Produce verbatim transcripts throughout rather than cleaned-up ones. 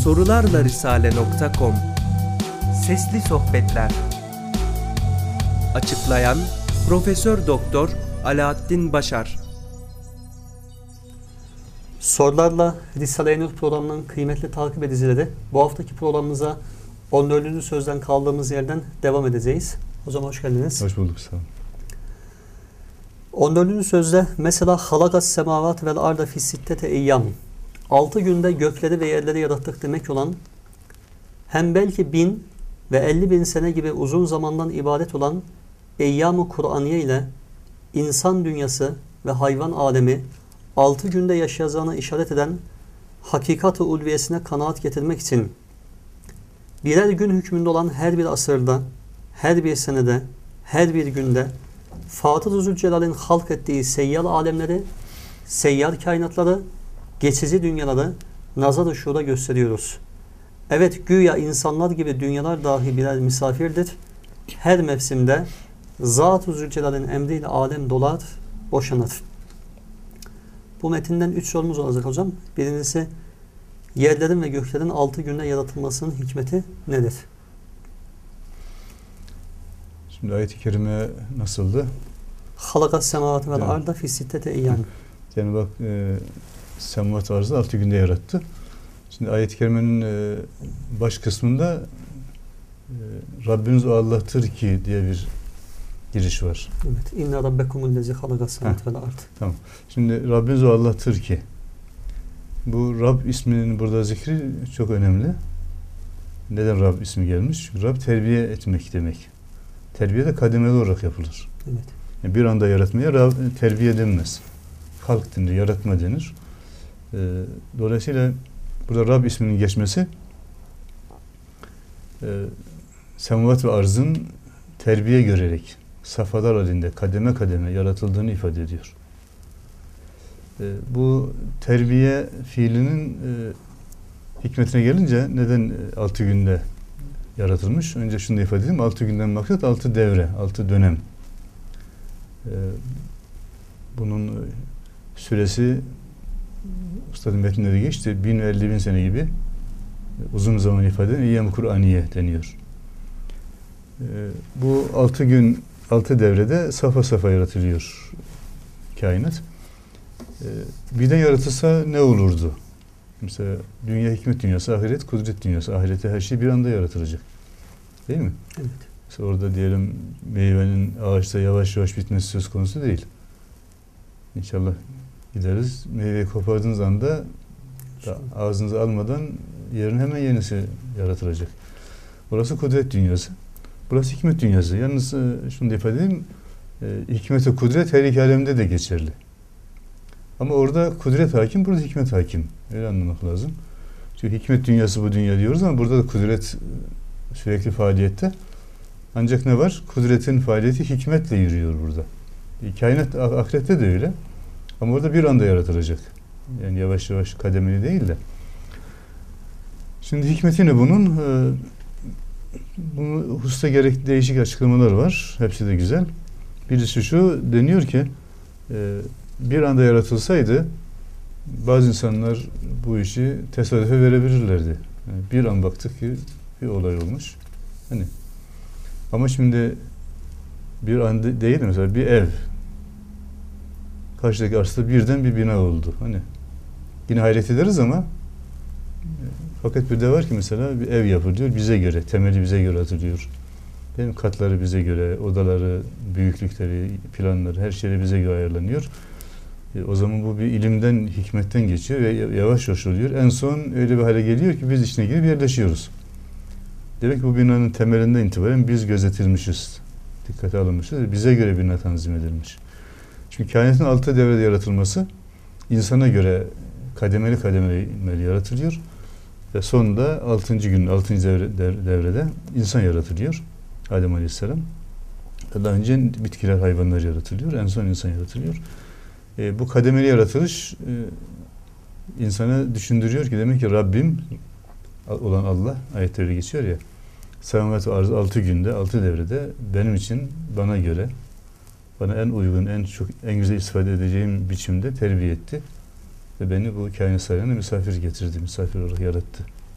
sorularla risale nokta com Sesli Sohbetler. Açıklayan Profesör Doktor Alaaddin Başar. Sorularla Risale-i Nur programının kıymetli takip edicileri, bu haftaki programımıza on dördüncü sözden kaldığımız yerden devam edeceğiz. O zaman hoş geldiniz. Hoş bulduk, sağ olun. on dördüncü sözde mesela halakas semavat vel arda fi sittete eyyam. Altı günde gökleri ve yerleri yarattık demek olan, hem belki bin ve elli bin sene gibi uzun zamandan ibaret olan eyyam-ı Kur'aniye ile insan dünyası ve hayvan alemi altı günde yaşayacağına işaret eden hakikat-ı ulviyesine kanaat getirmek için birer gün hükmünde olan her bir asırda, her bir senede, her bir günde Fatır-ı Zülcelal'in halk ettiği seyyar alemleri, seyyar kainatları, geçici dünyaları nazar-ı şuura gösteriyoruz. Evet, güya insanlar gibi dünyalar dahi birer misafirdir. Her mevsimde Zat-ı Zülcelal'in emriyle alem dolar, boşanır. Bu metinden üç sorumuz olacak hocam. Birincisi, yerlerin ve göklerin altı günde yaratılmasının hikmeti nedir? Şimdi ayet-i kerime nasıldı? Halakas semavat vel arda fi sittete eyyam. Yani bak, e, semavat arzı altı günde yarattı. Şimdi ayet-i kerimenin e, baş kısmında e, Rabbiniz o Allah'tır ki diye bir giriş var. Evet. İnna rabbekumul lezi halakas semavat vel ard. Tamam. Şimdi Rabbiniz o Allah'tır ki. Bu Rab isminin burada zikri çok önemli. Neden Rab ismi gelmiş? Rab terbiye etmek demek. Terbiye de kademeli olarak yapılır. Evet. Yani bir anda yaratmaya Rab, terbiye denmez. Halk denir, yaratma denir. Ee, dolayısıyla burada Rab isminin geçmesi e, semavat ve arzın terbiye görerek safhalar halinde kademe kademe yaratıldığını ifade ediyor. E, bu terbiye fiilinin e, hikmetine gelince neden e, altı günde yaratılmış? Önce şunu da ifade edeyim. Altı günden maksat altı devre, altı dönem. E, bunun süresi Üstadın metninde de geçti. bin ve elli bin sene gibi uzun zaman ifade eden eyyam-ı Kur'aniye deniyor. E, bu altı gün, altı devrede safa safa yaratılıyor kainat. E, birden yaratılsa ne olurdu? Mesela dünya hikmet dünyası, ahiret kudret dünyası. Ahirette her şey bir anda yaratılacak. Değil mi? Evet. Mesela orada diyelim meyvenin ağaçta yavaş yavaş bitmesi söz konusu değil. İnşallah gideriz. Meyveyi kopardığınız anda ağzınıza almadan yerine hemen yenisi yaratılacak. Burası kudret dünyası. Burası hikmet dünyası. Yalnız şunu da ifade edeyim. Hikmet ve kudret her iki alemde de geçerli. Ama orada kudret hakim, burada hikmet hakim. Öyle anlamak lazım. Çünkü hikmet dünyası bu dünya diyoruz ama burada da kudret sürekli faaliyette. Ancak ne var? Kudretin faaliyeti hikmetle yürüyor burada. Kainat ahirette de öyle. Ama orada bir anda yaratılacak. Yani yavaş yavaş kademeli değil de. Şimdi hikmeti ne bunun? Bunu hususta gerek değişik açıklamalar var. Hepsi de güzel. Birisi şu, deniyor ki bir anda yaratılsaydı bazı insanlar bu işi tesadüfe verebilirlerdi. Yani bir an baktık ki bir olay olmuş. Hani ama şimdi bir an de, değil mesela bir ev karşıdaki arsada birden bir bina oldu. Hani yine hayret ederiz ama fakat bir de var ki mesela bir ev yapılıyor bize göre, temeli bize göre atılıyor. Değil mi? Katları bize göre, odaları, büyüklükleri, planları, her şey bize göre ayarlanıyor. E, o zaman bu bir ilimden, hikmetten geçiyor ve yavaş yavaş oluyor. En son öyle bir hale geliyor ki biz içine girip yerleşiyoruz. Demek ki bu binanın temelinden itibaren biz gözetilmişiz. Dikkate alınmışız. Bize göre bina tanzim edilmiş. Çünkü kainatın altı devrede yaratılması insana göre kademeli kademeli yaratılıyor. Ve sonunda altıncı gün, altıncı devre, devrede insan yaratılıyor. Adem Aleyhisselam. Daha önce bitkiler, hayvanlar yaratılıyor. En son insan yaratılıyor. E, bu kademeli yaratılış e, insana düşündürüyor ki demek ki Rabbim olan Allah, ayetlerde geçiyor ya, semavat ve arz altı günde, altı devrede benim için, bana göre, bana en uygun, en çok, en güzel istifade edeceğim biçimde terbiye etti. Ve beni bu kainat sarayına misafir getirdi, misafir olarak yarattı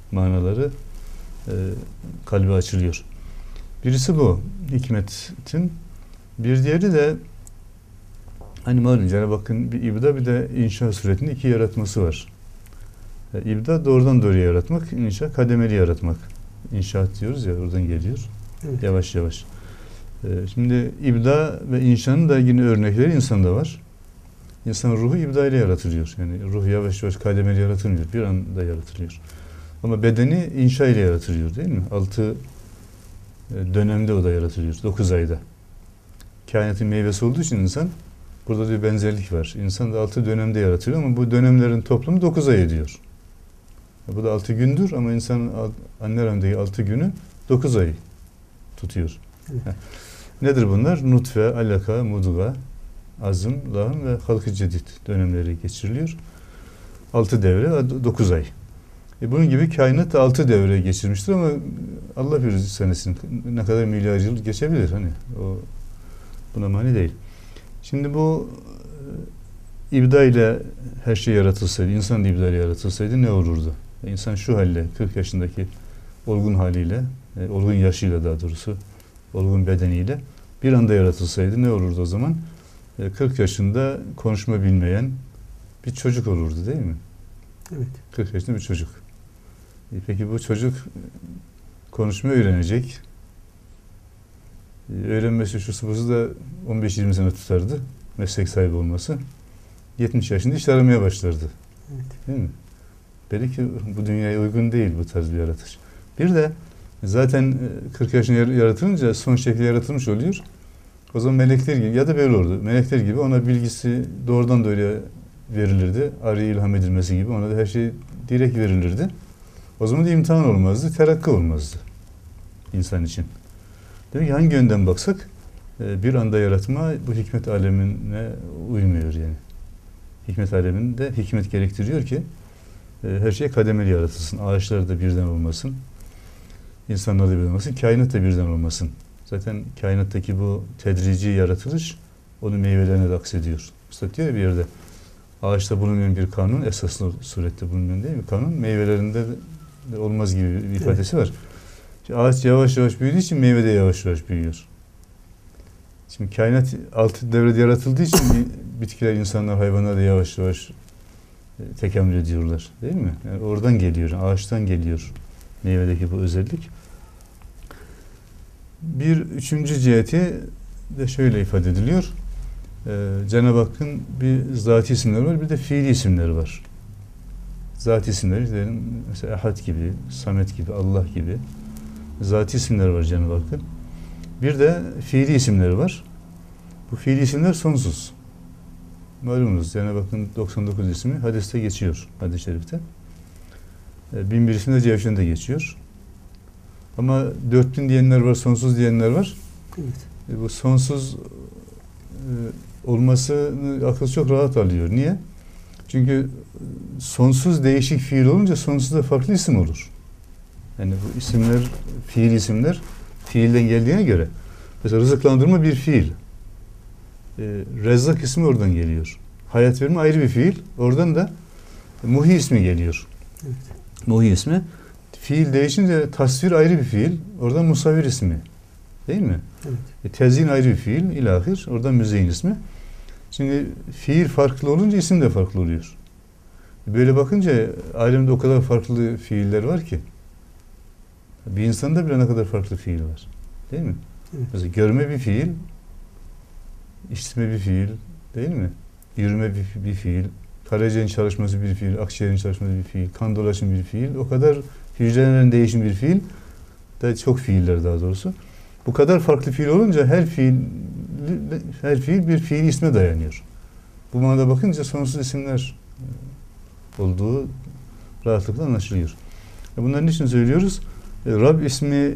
manaları e, kalbe açılıyor. Birisi bu hikmetin. Bir diğeri de hani malum Cenab-ı Hakk'ın bir ibda bir de inşa suretinde iki yaratması var. E, ibda doğrudan doğruya yaratmak, inşa kademeli yaratmak. İnşaat diyoruz ya, oradan geliyor. Evet. Yavaş yavaş. E, şimdi ibda ve inşanın da yine örnekleri insanda var. İnsanın ruhu ibda ile yaratılıyor. Yani ruh yavaş yavaş kademeli yaratılmıyor. Bir anda yaratılıyor. Ama bedeni inşa ile yaratılıyor değil mi? Altı dönemde o da yaratılıyor. Dokuz ayda. Kainatın meyvesi olduğu için insan, burada bir benzerlik var. İnsan da altı dönemde yaratılıyor ama bu dönemlerin toplamı dokuz ay ediyor. Bu da altı gündür ama insanın anne rahmindeki altı günü dokuz ay tutuyor. Evet. Nedir bunlar? Nutfe, alaka, mudga, azım, lahım ve halk-ı cedid dönemleri geçiriliyor. altı devre, dokuz ay. E bunun gibi kainat altı devre geçirmiştir ama Allah bilir senesinin ne kadar milyar yıl geçebilir. Hani o buna mani değil. Şimdi bu e, ibda ile her şey yaratılsaydı, insan da ibda ile yaratılsaydı ne olurdu? E, insan şu halle, kırk yaşındaki olgun haliyle, e, olgun yaşıyla daha doğrusu, olgun bedeniyle bir anda yaratılsaydı ne olurdu o zaman? E, kırk yaşında konuşma bilmeyen bir çocuk olurdu değil mi? Evet. kırk yaşında bir çocuk. E, peki bu çocuk konuşmayı öğrenecek. E, öğrenmesi şusu busu da on beş yirmi sene tutardı. Meslek sahibi olması. yetmiş yaşında iş aramaya başlardı. Evet. Değil mi? Belki bu dünyaya uygun değil bu tarz bir yaratış. Bir de zaten kırk yaşında yaratılınca son şekli yaratılmış oluyor. O zaman melekler gibi ya da böyle olurdu. Melekler gibi ona bilgisi doğrudan doğruya verilirdi. Arıya ilham edilmesi gibi ona da her şey direkt verilirdi. O zaman da imtihan olmazdı, terakki olmazdı insan için. Demek ki hangi yönden baksak bir anda yaratma bu hikmet alemine uymuyor yani. Hikmet aleminde hikmet gerektiriyor ki her şey kademeli yaratılsın. Ağaçlar da birden olmasın. İnsanlar da birden olmasın. Kainat da birden olmasın. Zaten kainattaki bu tedrici yaratılış onun meyvelerine de aksediyor. Usta diyor ya bir yerde ağaçta bulunmayan bir kanun esaslı surette bulunmayan değil mi? Kanun meyvelerinde de olmaz gibi bir ifadesi evet. var. Şimdi ağaç yavaş yavaş büyüdüğü için meyve de yavaş yavaş büyüyor. Şimdi kainat altı devrede yaratıldığı için bitkiler, insanlar, hayvanlar da yavaş yavaş tekamül ediyorlar. Değil mi? Yani oradan geliyor, ağaçtan geliyor meyvedeki bu özellik. Bir üçüncü ciheti de şöyle ifade ediliyor. Ee, Cenab-ı Hakk'ın bir zati isimleri var, bir de fiili isimleri var. Zati isimleri işte mesela Ahad gibi, Samet gibi, Allah gibi zati isimleri var Cenab-ı Hakk'ın. Bir de fiili isimleri var. Bu fiili isimler sonsuz. Malumunuz Cenab-ı Hakk'ın doksan dokuz ismi hadiste geçiyor, hadis-i şerifte. bin bir ismi de Cevşen'de geçiyor. Ama dört bin diyenler var, sonsuz diyenler var. Evet. E, bu sonsuz e, olmasını akıl çok rahat alıyor. Niye? Çünkü sonsuz değişik fiil olunca sonsuz da farklı isim olur. Yani bu isimler, fiil isimler fiilden geldiğine göre. Mesela rızıklandırma bir fiil. E, Rezzak ismi oradan geliyor. Hayat verme ayrı bir fiil. Oradan da Muhi ismi geliyor. Evet. Muhi ismi. Fiil değişince tasvir ayrı bir fiil. Oradan musavvir ismi. Değil mi? Evet. E, tezyin ayrı bir fiil. İlahir. Oradan müzeyyin ismi. Şimdi fiil farklı olunca isim de farklı oluyor. Böyle bakınca alemde o kadar farklı fiiller var ki. Bir insanda bile ne kadar farklı fiil var. Değil mi? Evet. Mesela görme bir fiil, işitme bir fiil, değil mi? Yürüme bir, bir fiil, karaciğerin çalışması bir fiil, akciğerin çalışması bir fiil, kan dolaşımı bir fiil, o kadar hücrelerin değişimi bir fiil, da çok fiiller daha doğrusu. Bu kadar farklı fiil olunca her fiil her fiil bir fiil isme dayanıyor. Bu manada bakınca sonsuz isimler olduğu rahatlıkla anlaşılıyor. Bunların için söylüyoruz? Rab ismi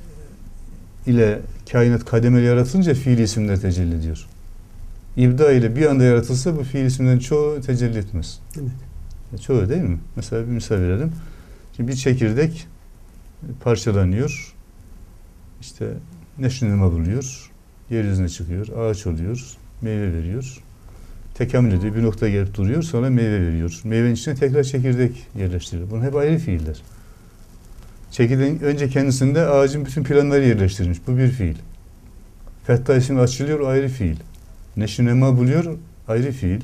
ile kainat kademeli yaratılınca fiil isimler tecelli ediyor. İbda ile bir anda yaratılsa bu fiil isimlerin çoğu tecelli etmez. Evet. Çoğu değil mi? Mesela bir misal verelim. Şimdi bir çekirdek parçalanıyor. İşte neşrineme buluyor. Yeryüzüne çıkıyor. Ağaç oluyor. Meyve veriyor. Tekamül ediyor. Bir noktaya gelip duruyor. Sonra meyve veriyor. Meyvenin içine tekrar çekirdek yerleştiriyor. Bunlar hep ayrı fiiller. Çekirdeğin önce kendisinde ağacın bütün planları yerleştirilmiş. Bu bir fiil. Fetha ismi açılıyor, ayrı fiil. Neşinema buluyor, ayrı fiil.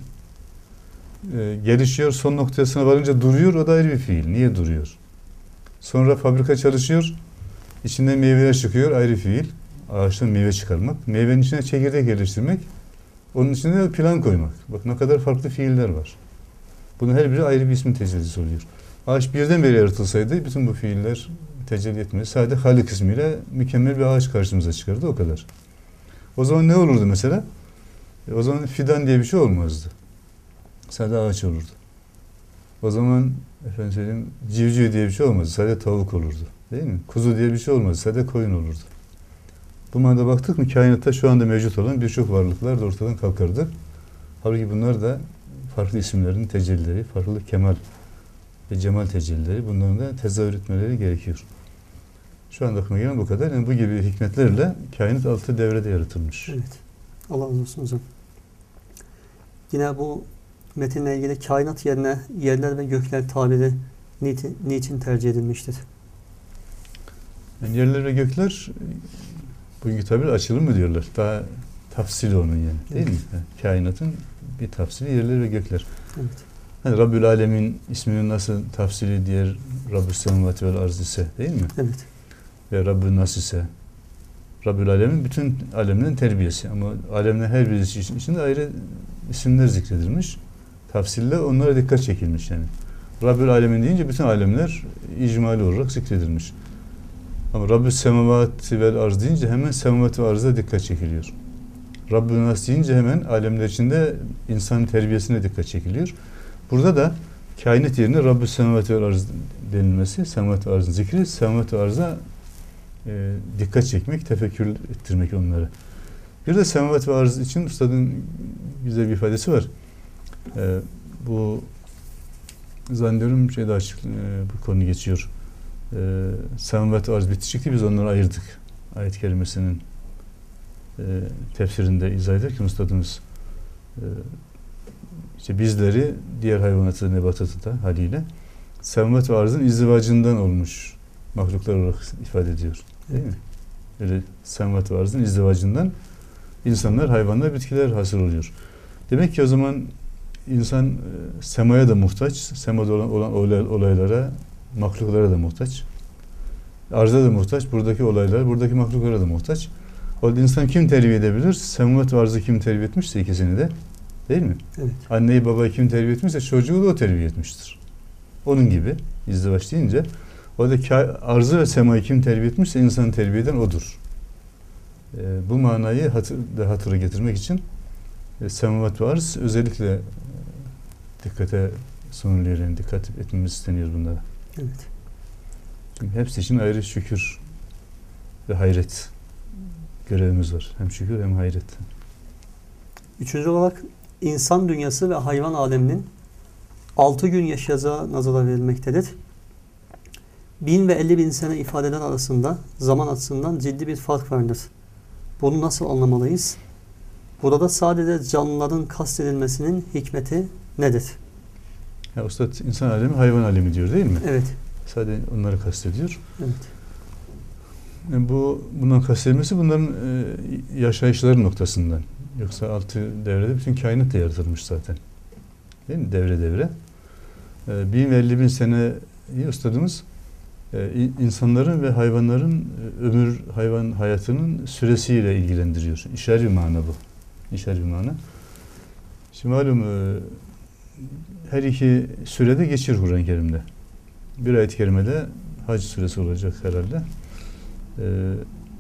Ee, gelişiyor, son noktasına varınca duruyor, o da ayrı bir fiil. Niye duruyor? Sonra fabrika çalışıyor, içinden meyveler çıkıyor, ayrı fiil. Ağaçtan meyve çıkarmak. Meyvenin içine çekirdek yerleştirmek. Onun içine de plan koymak. Bak ne kadar farklı fiiller var. Bunun her biri ayrı bir ismin tecellisi oluyor. Ağaç birden beri yaratılsaydı bütün bu fiiller tecelli etmez. Sadece Halik ismiyle mükemmel bir ağaç karşımıza çıkardı, o kadar. O zaman ne olurdu mesela? E, o zaman fidan diye bir şey olmazdı. Sadece ağaç olurdu. O zaman efendim söyleyeyim, civciv diye bir şey olmazdı. Sadece tavuk olurdu. Değil mi? Kuzu diye bir şey olmazdı. Sadece koyun olurdu. Bu manada baktık mı kainatta şu anda mevcut olan birçok varlıklar da ortadan kalkardı. Halbuki bunlar da farklı isimlerin tecellileri, farklı kemal ve cemal tecellileri, bunların da tezahür etmeleri gerekiyor. Şu anda aklıma gelen bu kadar. Yani bu gibi hikmetlerle kainat altı devrede yaratılmış. Evet. Allah razı olsun hocam. Yine bu metinle ilgili kainat yerine yerler ve gökler tabiri niçin, niçin tercih edilmiştir? Yani yerler ve gökler bugünkü tabir açılım mı diyorlar? Daha tafsili onun yani. Değil evet. mi? Yani kainatın bir tafsili yerler ve gökler. Evet. Hani Rabbül Alemin isminin nasıl tafsili diğer Rabbül Semavati vel Arz ise, değil mi? Evet. Ve Rabbül Nas ise. Rabbül Alemin bütün alemlerin terbiyesi. Ama alemlerin her birisi içinde ayrı isimler zikredilmiş. Tafsille onlara dikkat çekilmiş yani. Rabbül Alemin deyince bütün alemler icmali olarak zikredilmiş. Ama Rabbül Semavati vel Arz deyince hemen Semavati ve Arz'a dikkat çekiliyor. Rabbül Nas deyince hemen alemler içinde insanın terbiyesine dikkat çekiliyor. Burada da kainat yerine Rabbül Semavati vel Arz denilmesi, Semavati ve Arz'ın zikri, Semavati ve Arz'a e, dikkat çekmek, tefekkür ettirmek onları. Bir de Semavati ve Arz için Üstad'ın güzel bir ifadesi var. E, bu zannediyorum şeyde açık e, bu konu geçiyor. E, Semavati ve Arz bitişikti, biz onları ayırdık. Ayet kelimesinin e, tefsirinde izah ederken Üstadımız e, işte bizleri diğer hayvanatı, nebatatı da haliyle Semavati ve Arz'ın izdivacından olmuş mahluklar olarak ifade ediyor. Değil mi? Öyle Semavati ve Arz'ın izdivacından insanlar, hayvanlar, bitkiler hasıl oluyor. Demek ki o zaman insan e, semaya da muhtaç, semada olan, olan olay, olaylara, mahluklara da muhtaç. Arza da muhtaç, buradaki olaylar, buradaki mahluklara da muhtaç. O halde insan kim terbiye edebilir? Semavati ve Arz'ı kim terbiye etmişse ikisini de, değil mi? Evet. Anneyi babayı kim terbiye etmişse çocuğu da o terbiye etmiştir. Onun gibi izdivaç deyince o da arzı ve semayı kim terbiye etmişse insanı terbiye eden odur. E, bu manayı hatır, da hatıra getirmek için e, semavat ve arz özellikle e, dikkate sunuluyor. Yani dikkat etmemiz isteniyor bunlara. Evet. Çünkü hepsi için ayrı şükür ve hayret görevimiz var. Hem şükür hem hayret. Üçüncü olarak insan dünyası ve hayvan aleminin altı gün yaşayacağı nazara verilmektedir. Bin ve elli bin sene ifadeler arasında zaman açısından ciddi bir fark vardır. Bunu nasıl anlamalıyız? Burada sadece canlıların kastedilmesinin hikmeti nedir? Ya Üstad insan alemi, hayvan alemi diyor değil mi? Evet. Sadece onları kastediyor. Evet. Yani bu bundan kastedilmesi bunların e, yaşayışları noktasından. Yoksa altı devrede bütün kainat da yaratılmış zaten. Değil mi? Devre devre. E, bin ve elli bin sene Üstadımız e, insanların ve hayvanların e, ömür, hayvan hayatının süresiyle ilgilendiriyor. İşari bir mana bu. İşari bir mana. Şimdi malum e, her iki sürede geçir Kur'an-ı Kerim'de. Bir ayet-i kerimede Hac suresi olacak herhalde. Ee,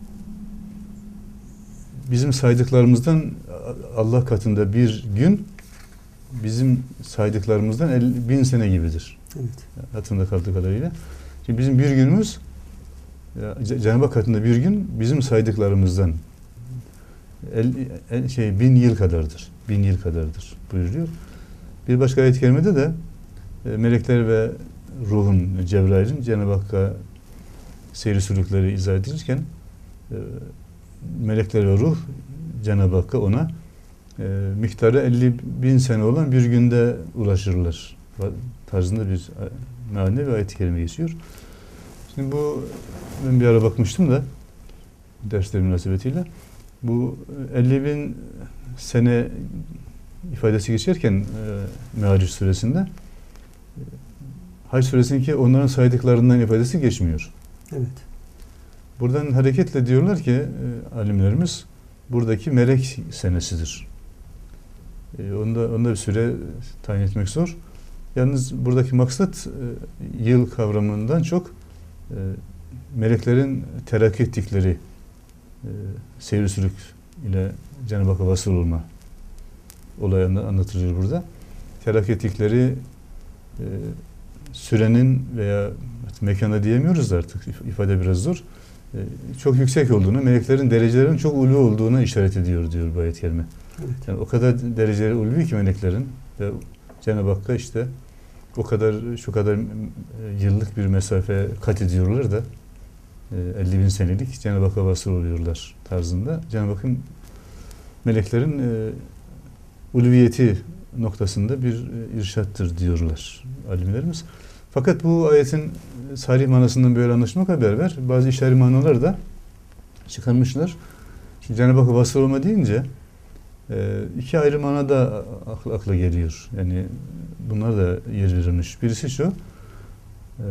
bizim saydıklarımızdan Allah katında bir gün bizim saydıklarımızdan elli, bin sene gibidir. Evet. Hatırımda kaldığı kadarıyla. Şimdi bizim bir günümüz Cenab-ı Hak katında bir gün bizim saydıklarımızdan el, el, şey bin yıl kadardır. Bin yıl kadardır buyuruyor. Bir başka ayet-i kerimede de e, melekler ve ruhun, Cebrail'in Cenab-ı Hakk'a seyri sülükleri izah edilirken e, melekler ve ruh Cenab-ı Hakk'a ona e, miktarı elli bin sene olan bir günde ulaşırlar tarzında bir mealinde bir ayet-i kerime geçiyor. Şimdi bu ben bir ara bakmıştım da dersler münasebetiyle. Bu elli bin sene ifadesi geçerken e, Meariç suresinde e, Hac suresindeki onların saydıklarından ifadesi geçmiyor. Evet. Buradan hareketle diyorlar ki e, alimlerimiz buradaki melek senesidir. E, onda, onda bir süre tayin etmek zor. Yalnız buradaki maksat e, yıl kavramından çok e, meleklerin terakki ettikleri e, seyir sülük ile Cenab-ı Hakk'a vasıl olma olayı anlatılıyor burada. Terakki ettikleri e, sürenin veya mekana diyemiyoruz da artık ifade biraz zor. E, çok yüksek olduğunu, meleklerin derecelerinin çok ulvi olduğuna işaret ediyor diyor bu ayet-i kerime. Evet. Yani o kadar dereceleri ulvi ki meleklerin ve Cenab-ı Hakk'a işte o kadar şu kadar yıllık bir mesafe kat ediyorlar da elli bin senelik Cenab-ı Hakk'a vasıl oluyorlar tarzında. Cenab-ı Hakk'ın meleklerin e, ulviyeti noktasında bir irşattır diyorlar alimlerimiz. Fakat bu ayetin sarih manasından böyle anlaşılmakla beraber bazı işari manalar da çıkarmışlar. Şimdi Cenab-ı Hakk'a vasıl olma deyince e, iki ayrı manada akla, akla geliyor. Yani bunlar da yer verilmiş. Birisi şu, e,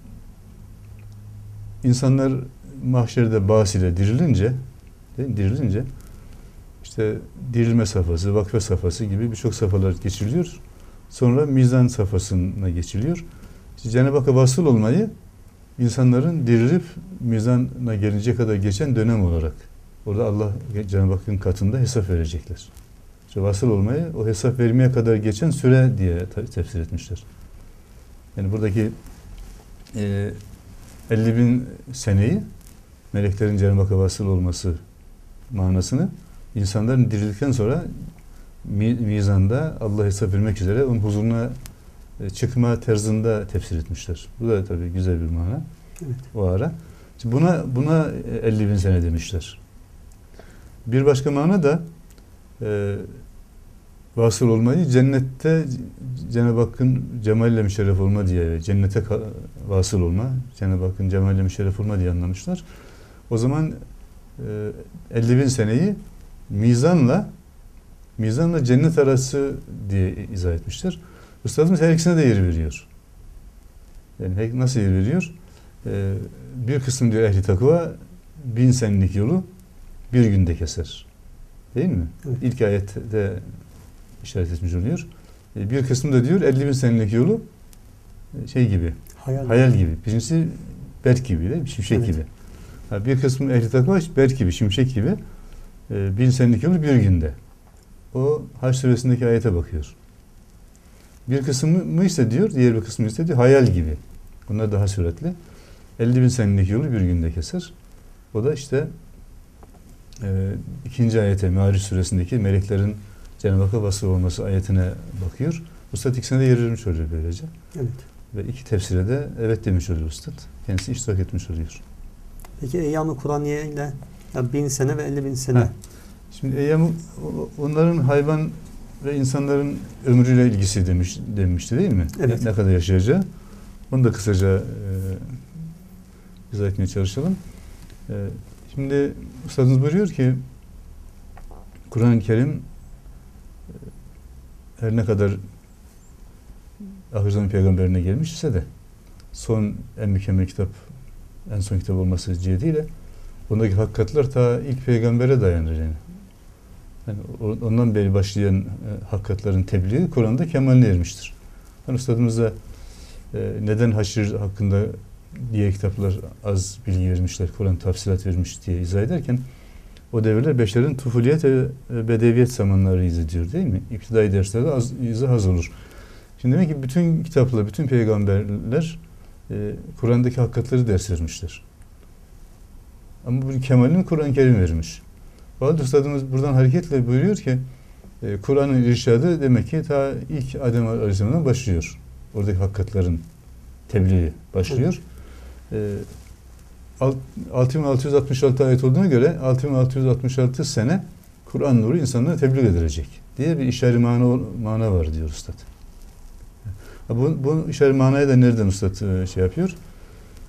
insanlar mahşerde bas ile dirilince, değil mi? dirilince işte dirilme safhası, vakfe safhası gibi birçok safhalar geçiriliyor. Sonra mizan safhasına geçiliyor. İşte Cenab-ı Hakk'a vasıl olmayı insanların dirilip mizana gelince kadar geçen dönem olarak orada Allah Cenab-ı Hakk'ın katında hesap verecekler. İşte vasıl olmayı o hesap vermeye kadar geçen süre diye tefsir etmişler. Yani buradaki e, elli bin seneyi meleklerin Cenab-ı Hakk'a vasıl olması manasını insanların dirildikten sonra mizanda Allah hesap vermek üzere onun huzuruna çıkma terzinde tefsir etmişler. Bu da tabii güzel bir mana. Evet. O ara. Şimdi buna buna elli bin sene demişler. Bir başka mana da e, vasıl olmayı cennette Cenab-ı Hakk'ın cemaliyle müşerref olma diye, cennete vasıl olma, Cenab-ı Hakk'ın cemaliyle müşerref olma diye anlamışlar. O zaman e, elli bin seneyi mizanla mizanla cennet arası diye izah etmişler. Üstadımız her ikisine de yer veriyor. Yani nasıl yer veriyor? Ee, bir kısım diyor ehli takva bin senelik yolu bir günde keser. Değil mi? Evet. İlk ayette işaret etmiş oluyor. Ee, bir kısım da diyor elli bin senelik yolu şey gibi, hayal, hayal gibi. Birincisi berk gibi değil mi? Şimşek evet. gibi. Ha, bir kısmı ehli takva berk gibi, şimşek gibi. Ee, bin senelik yolu bir günde. O Hac suresindeki ayete bakıyor. Bir kısmı ise diyor, diğer bir kısmı ise diyor hayal gibi. Bunlar daha süratli. elli bin senelik yolu bir günde keser. O da işte e, ikinci ayete, Meariç suresindeki meleklerin Cenab-ı Hakk'a vasıl olması ayetine bakıyor. Ustad ikisine de yer vermiş oluyor böylece. Evet. Ve iki tefsire de evet demiş oluyor Ustad. Kendisi iştirak etmiş oluyor. Peki Eyyam-ı Kur'aniye ile ya bin sene ve elli bin sene. Ha. Şimdi Eyyam onların hayvan ve insanların ömrüyle ilgisi demiş demişti değil mi? Evet. Ne, ne kadar yaşayacağı. Onu da kısaca e, izah etmeye çalışalım. E, şimdi Üstadımız buyuruyor ki Kur'an-ı Kerim e, her ne kadar ahir zaman peygamberine gelmişse de son en mükemmel kitap, en son kitap olması cihetiyle ondaki hakikatler ta ilk peygambere dayanır yani. Yani ondan beri başlayan e, hakikatlerin tebliği Kur'an'da kemaline ermiştir. Yani Üstadımız da e, neden haşir hakkında diye kitaplar az bilgi vermişler, Kur'an tafsilat vermiş diye izah ederken o devirler beşerin tufuliyet ve bedeviyet zamanlarıydı diyor değil mi? İptidai derslerde az, izah az olur. Şimdi demek ki bütün kitaplar, bütün peygamberler e, Kur'an'daki hakikatleri ders vermişler. Ama bu kemalini Kur'an-ı Kerim vermiş. Bazı Üstadımız buradan hareketle buyuruyor ki e, Kur'an'ın irşadı demek ki ta ilk Adem Aleyhisselam'dan başlıyor. Oradaki hakikatlerin tebliği başlıyor. E, altı bin altı yüz altmış altı ayet olduğuna göre altı bin altı yüz altmış altı sene Kur'an nuru insanlara tebliğ edilecek diye bir işari mana, mana var diyor Üstad. Bu, bu işari manayı da nereden Üstad şey yapıyor?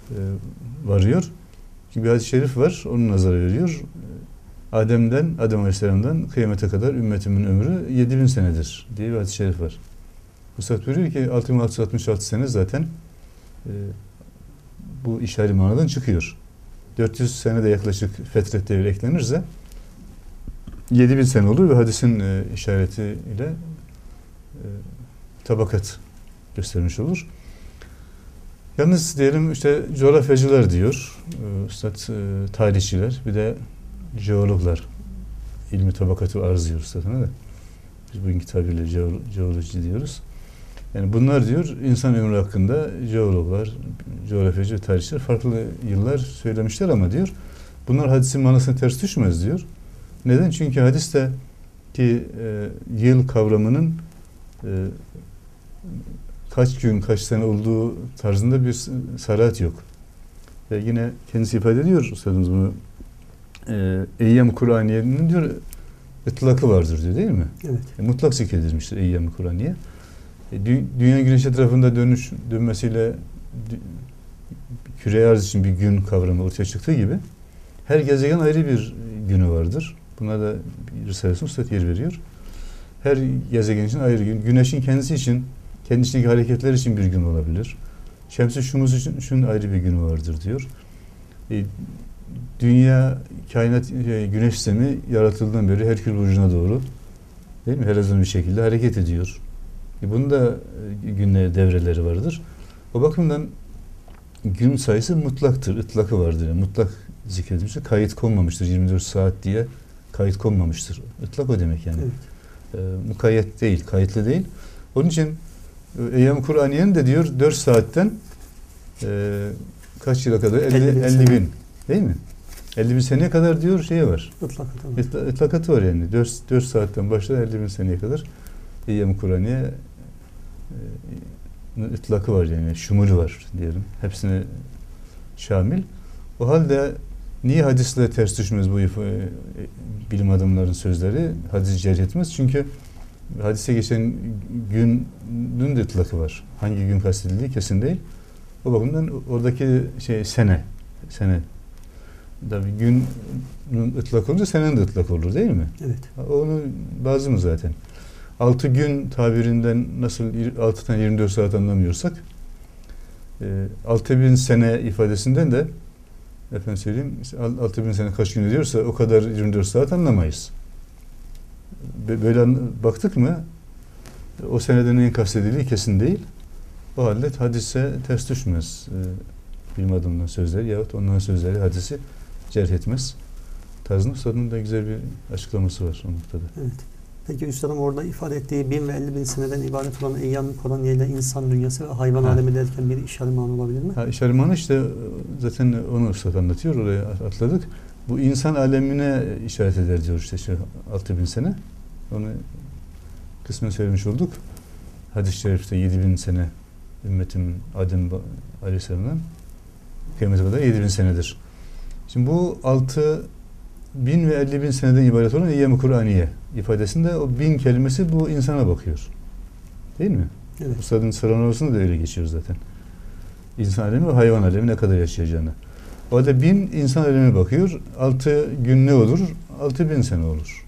e, varıyor. Çünkü bir hadis-i şerif var, onun nazara veriyor. Adem'den, Adem Aleyhisselam'dan kıyamete kadar ümmetimin ömrü yedi bin senedir diye bir hadis-i şerif var. Üstad buyuruyor ki altı bin altı yüz altmış altı sene zaten e, bu işari manadan çıkıyor. dört yüz senede yaklaşık fetret devri eklenirse yedi bin sene olur ve hadisin e, işaretiyle e, tabakat göstermiş olur. Yalnız diyelim işte coğrafyacılar diyor, e, üstad e, tarihçiler, bir de jeologlar, ilmi tabakatı arz diyoruz zaten de. Biz bugünkü tabirle jeoloji diyoruz. Yani bunlar diyor insan ömrü hakkında jeologlar, coğrafyacı ve tarihçiler farklı yıllar söylemişler ama diyor bunlar hadisin manasına ters düşmez diyor. Neden? Çünkü hadiste ki e, yıl kavramının e, kaç gün, kaç sene olduğu tarzında bir sarat yok. Ve yine kendisi ifade ediyor üstadımız bunu. E, Eyyam Kur'aniye'nin diyor ıtlakı vardır diyor değil mi? Evet. E, mutlak zikredilmiştir Eyyam Kur'aniye. E, dü, dünya güneş etrafında dönüş dönmesiyle küre arz için bir gün kavramı ortaya çıktığı gibi her gezegen ayrı bir günü vardır. Buna da bir Risale-i Üstad yer veriyor. Her gezegen için ayrı gün. Güneşin kendisi için, kendisindeki hareketler için bir gün olabilir. Şems-i Şumus için şunun ayrı bir günü vardır diyor. E, dünya, kainat, e, güneş sistemi yaratıldığından beri Herkül burcuna doğru değil mi? Her azından bir şekilde hareket ediyor. E, bunun da e, günleri, devreleri vardır. O bakımdan gün sayısı mutlaktır, ıtlakı vardır. Yani mutlak zikredilmiştir. Kayıt konmamıştır. yirmi dört saat diye kayıt konmamıştır. Itlak o demek yani. Evet. E, mukayyet değil, kayıtlı değil. Onun için Eyyam Kur'aniye'nin de diyor dört saatten e, kaç yıla kadar? elli bin. Değil mi? elli bin seneye kadar diyor şey var. Itlakatı var. Itla, itlakatı var yani. dört saatten başlar elli bin seneye kadar Eyyam Kur'aniye e, itlakı var yani. Şumulü var diyelim. Hepsine şamil. O halde niye hadisle ters düşmez bu e, bilim adamlarının sözleri? Hadis cerh etmez. Çünkü hadise geçen günün de itlakı var. Hangi gün kastedildiği kesin değil. O bakımdan oradaki şey sene sene tabii günün ıtlak olunca senenin de ıtlak olur değil mi? Evet. Onu lazım zaten. Altı gün tabirinden nasıl altıdan yirmi dört saat anlamıyorsak altı bin sene ifadesinden de efendim söyleyeyim altı bin sene kaç gün ediyorsa o kadar yirmi dört saat anlamayız. Böyle baktık mı o seneden neyin kastedildiği kesin değil. O halde hadise ters düşmez. E, bilim adamının sözleri yahut onların sözleri hadisi cerh etmez. Tarzında Üstad'ın da güzel bir açıklaması var o noktada. Evet. Peki Üstad'ın orada ifade ettiği bin ve elli bin seneden ibaret olan Eyyam-ı Kur'aniye ile insan dünyası ve hayvan ha. alemi derken bir işaret manı olabilir mi? Ha, işaret manı işte zaten onu Üstad anlatıyor. Oraya atladık. Bu insan alemine işaret eder diyor işte şu altı bin sene. Onu kısmen söylemiş olduk. Hadis-i şerifte yedi bin sene ümmetim Adem Aleyhisselam'dan kıyamete kadar yedi bin senedir. Şimdi bu altı bin ve elli bin seneden ibaret olan Eyyam-ı Kur'aniye ifadesinde o bin kelimesi bu insana bakıyor. Değil mi? Evet. Üstadın sıralamasında da öyle geçiyor zaten. İnsan alemi ve hayvan alemi ne kadar yaşayacağını. O halde bin insan alemine bakıyor. Altı gün ne olur? Altı bin sene olur.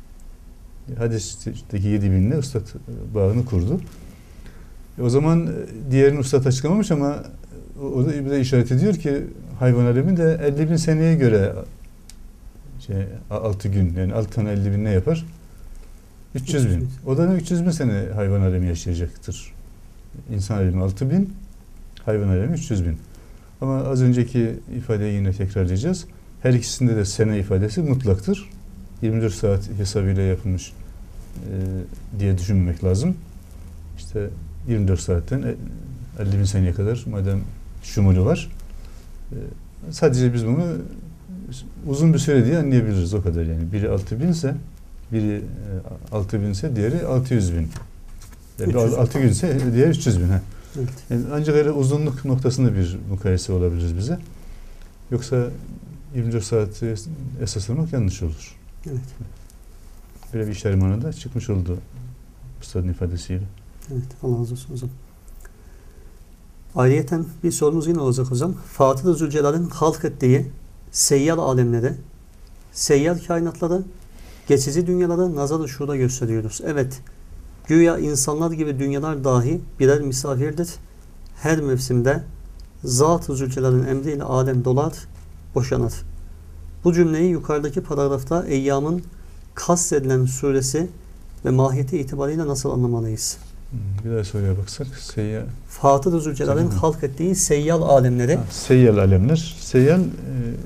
Hadisteki yedi binle Üstad bağını kurdu. O zaman diğerini Üstad açıklamamış ama o da bize işaret ediyor ki hayvan alemi de elli bin seneye göre şey, altı gün yani altı tane elli bin ne yapar? üç yüz bin. O da üç yüz bin sene hayvan alemi yaşayacaktır. İnsan alemi altı bin, hayvan alemi üç yüz bin. Ama az önceki ifadeyi yine tekrarlayacağız. Her ikisinde de sene ifadesi mutlaktır. yirmi dört saat hesabıyla yapılmış e, diye düşünmemek lazım. İşte yirmi dört saatten elli bin seneye kadar madem şumulü var. E, sadece biz bunu uzun bir süre diye anlayabiliriz o kadar yani. Biri altı bin ise biri altı bin ise diğeri altı yüz bin. Yani altı gün ise diğer üç yüz bin. Ha. Evet. Yani ancak öyle uzunluk noktasında bir mukayese olabiliriz bize. Yoksa yirmi dört saati esas almak yanlış olur. Evet. Böyle bir işaret manada çıkmış oldu Üstad'ın ifadesiyle. Evet. Allah razı olsun hocam. Ayrıyeten bir sorumuz yine olacak hocam. Fatır-ı Zülcelal'in halk ettiği seyyar alemleri, seyyar kainatları, geçici dünyaları nazar-ı şuurda gösteriyoruz. Evet, güya insanlar gibi dünyalar dahi birer misafirdir. Her mevsimde Zat-ı Zülcelal'in emriyle alem dolar, boşanır. Bu cümleyi yukarıdaki paragrafta Eyyam'ın kastedilen suresi ve mahiyeti itibariyle nasıl anlamalıyız? Bir daha soruya baksak. Seyyal. Fatır-ı Zülcelal'in halk ettiği seyyal alemleri. Ha, seyyal alemler. Seyyal e,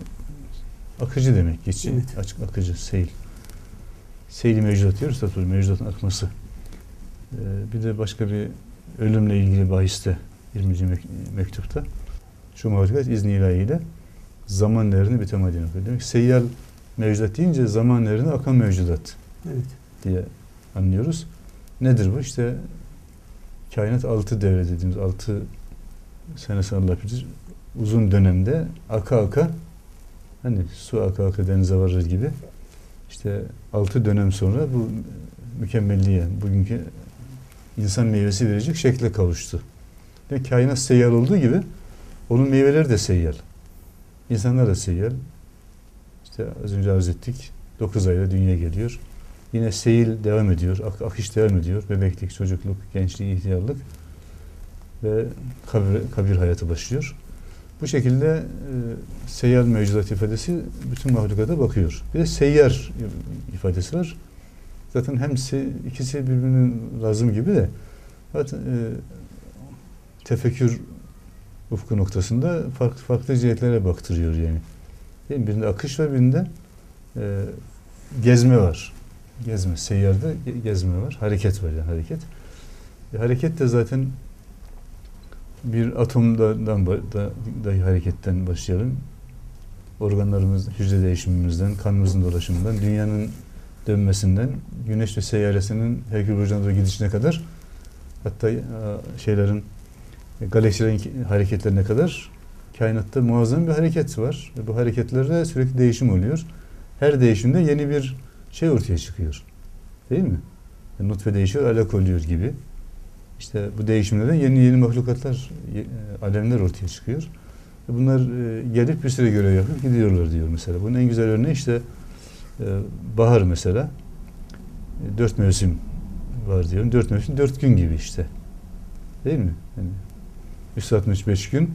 akıcı demek. Geçici, Evet. açık akıcı, seyil. Seyli mevcudat diyoruz tabii, mevcudatın akması. E, bir de başka bir ölümle ilgili bahiste yirminci mek- mektupta şu mahlukat izni ilahiyle zaman nehrini bitemadiğini okuyor. Demek ki seyyal mevcudat deyince zaman nehrini akan mevcudat Evet. diye anlıyoruz. Nedir bu? İşte kainat altı devre dediğimiz altı senesini Allah bilir. Uzun dönemde aka aka hani su aka aka denize varır gibi işte altı dönem sonra bu mükemmelliğe, bugünkü insan meyvesi verecek şekle kavuştu. Ve kainat seyyal olduğu gibi onun meyveleri de seyyal. İnsanlar da seyyal. İşte az önce arz ettik. dokuz ayda dünya geliyor. Yine seyil devam ediyor. Ak akış devam ediyor. Bebeklik, çocukluk, gençlik, ihtiyarlık ve kabir, kabir hayatı başlıyor. Bu şekilde e, seyyar mevcudat ifadesi bütün mahlukata bakıyor. Bir de seyyar ifadesi var. Zaten hem se, ikisi birbirinin lazım gibi de zaten e, tefekkür ufku noktasında farklı farklı cihetlere baktırıyor yani. Değil mi? Birinde akış var, birinde e, gezme var. Gezme, seyyarda gezme var. Hareket var yani hareket. E, hareket de zaten bir atomdan da, dahi hareketten başlayalım. Organlarımız, hücre değişimimizden, kanımızın dolaşımından, dünyanın dönmesinden, güneş ve seyyaresinin Herkül Burcu'na doğru gidişine kadar, hatta şeylerin, galaksilerin hareketlerine kadar kainatta muazzam bir hareket var. Ve bu hareketlerde sürekli değişim oluyor. Her değişimde yeni bir şey ortaya çıkıyor. Değil mi? Yani nutfe değişiyor, alak oluyor gibi. İşte bu değişimlerden yeni yeni mahlukatlar, alemler ortaya çıkıyor. Bunlar gelip bir süre görev yapıp gidiyorlar diyor mesela. Bunun en güzel örneği işte bahar mesela. Dört mevsim var diyorum. Dört mevsim dört gün gibi işte. Değil mi? Yani üç yüz altmış beş gün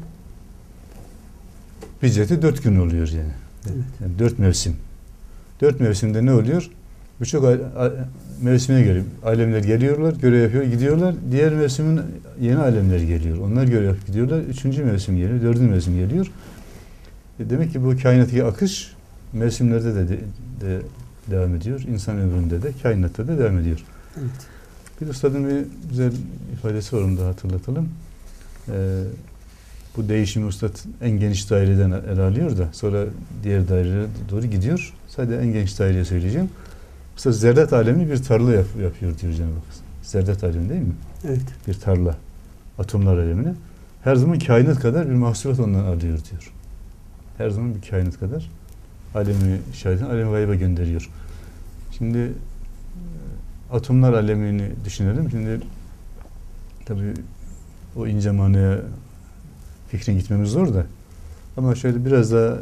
bir cihette dört gün oluyor yani. Evet. Yani dört mevsim. Dört mevsimde ne oluyor? Birçok mevsime göre alemler geliyorlar, görev yapıyor, gidiyorlar. Diğer mevsimin yeni alemler geliyor. Onlar görev yapıp gidiyorlar. Üçüncü mevsim geliyor, dördüncü mevsim geliyor. E demek ki bu kainattaki akış mevsimlerde de, de, de devam ediyor. İnsan ömründe de, kainatta da devam ediyor. Evet. Bir üstadın bir güzel ifadesi var, onu da hatırlatalım. Ee, bu değişimi üstad en geniş daireden ele alıyor da sonra diğer dairelere doğru gidiyor. Sadece en geniş daireye söyleyeceğim. Mesela zerret alemi bir tarla yap, yapıyor diyor Cenab-ı Hak. Zerret alemi değil mi? Evet. Bir tarla. Atomlar alemini. Her zaman kainat kadar bir mahsulat ondan alıyor diyor. Her zaman bir kainat kadar alemi şahiden alemi gayba gönderiyor. Şimdi atomlar alemini düşünelim. Şimdi tabii o ince manaya fikrin gitmemiz zor da. Ama şöyle biraz daha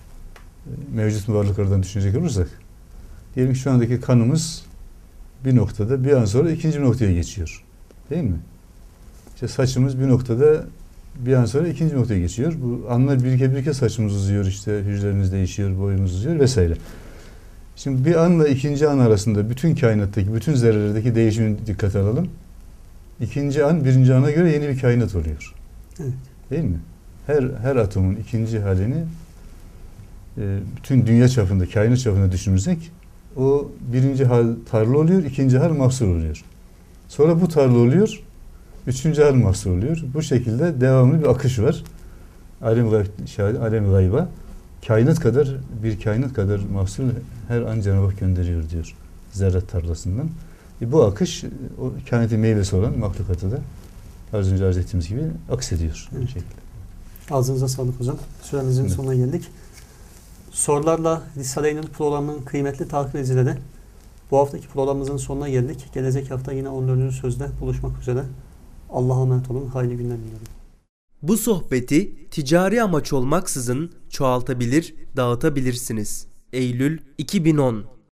mevcut varlıklardan düşünecek olursak, diyelim ki şu andaki kanımız bir noktada bir an sonra ikinci bir noktaya geçiyor. Değil mi? İşte saçımız bir noktada bir an sonra ikinci noktaya geçiyor. Bu anlar birike birike saçımız uzuyor, işte hücrelerimiz değişiyor, boyumuz uzuyor vesaire. Şimdi bir anla ikinci an arasında bütün kainattaki, bütün zerrelerdeki değişimi dikkate alalım. İkinci an birinci ana göre yeni bir kainat oluyor. Evet. Değil mi? Her her atomun ikinci halini e, bütün dünya çapında, kainat çapında düşünürsek o birinci hal tarla oluyor, ikinci hal mahsur oluyor. Sonra bu tarla oluyor, üçüncü hal mahsur oluyor. Bu şekilde devamlı bir akış var. Alem gayb, alem gayba kainat kadar, bir kainat kadar mahsur her an Cenab-ı Hak gönderiyor diyor zerre tarlasından. E bu akış o kainatın meyvesi olan mahlukatı da az önce arz ettiğimiz gibi aksediyor. Evet. Şekilde. Ağzınıza sağlık hocam. Süremizin evet. sonuna geldik. Sorularla Risale-i Nur programının kıymetli takipçileri, bu haftaki programımızın sonuna geldik. Gelecek hafta yine on dördüncü sözde buluşmak üzere. Allah'a emanet olun. Hayırlı günler diliyorum. Bu sohbeti ticari amaç olmaksızın çoğaltabilir, dağıtabilirsiniz. Eylül iki bin on